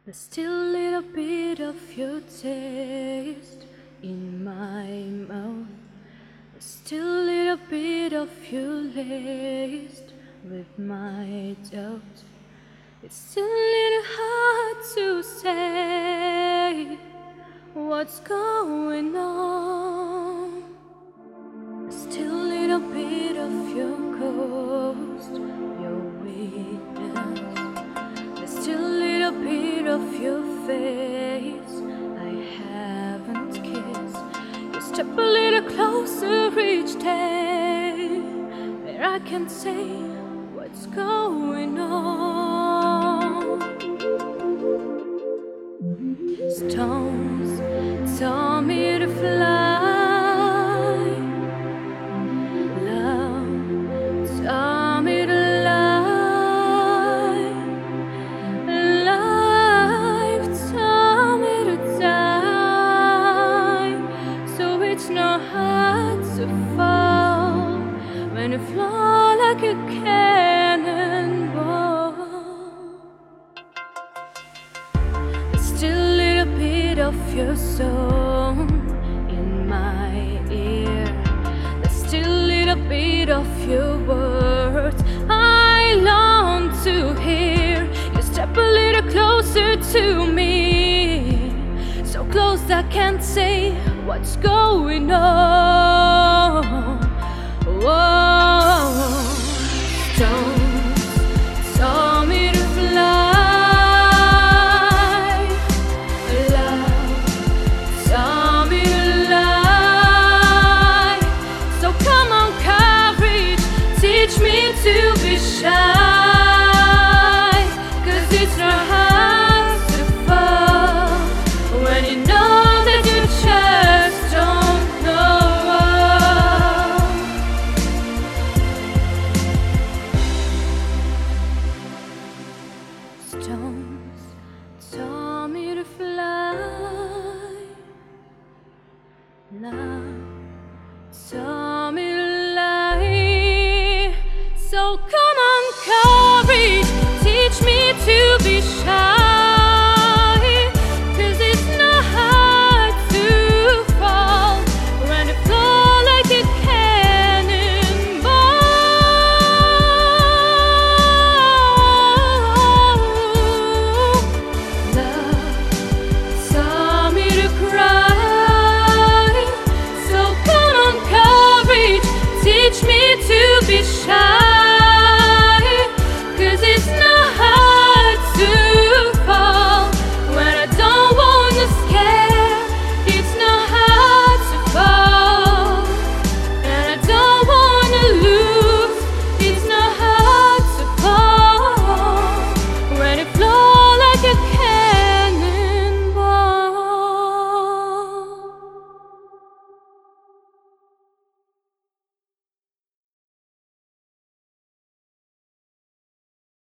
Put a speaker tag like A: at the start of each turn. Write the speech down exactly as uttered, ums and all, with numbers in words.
A: There's still a little bit of your taste in my mouth. There's still a little bit of you laced with my doubt. It's still a little hard to say what's going on. There's still a little bit of your ghost, your weakness. There's still a little bit of your face I haven't kissed. You step a little closer each day, where I can say what's going on. Stones taught me to fly. Love taught me to lie. Life taught me to die. So it's not hard to fall when you fly like a cannonball. There's still a little bit of your song in my ear. There's still a little bit of your words I long to hear. You step a little closer to me, so close I can't say what's going on. Whoa. Stones taught me to fly. Love taught me to lie. So come on, courage, teach me to be shy. 'Cause it's not hard to fall when you know that you just don't know. Stones taught me to fly. Love taught me to lie. So come on, courage, teach me to be shy. 'Cause it's not hard to fall when you fall like a cannonball. Love taught me to cry. So come on, courage, teach me to be shy.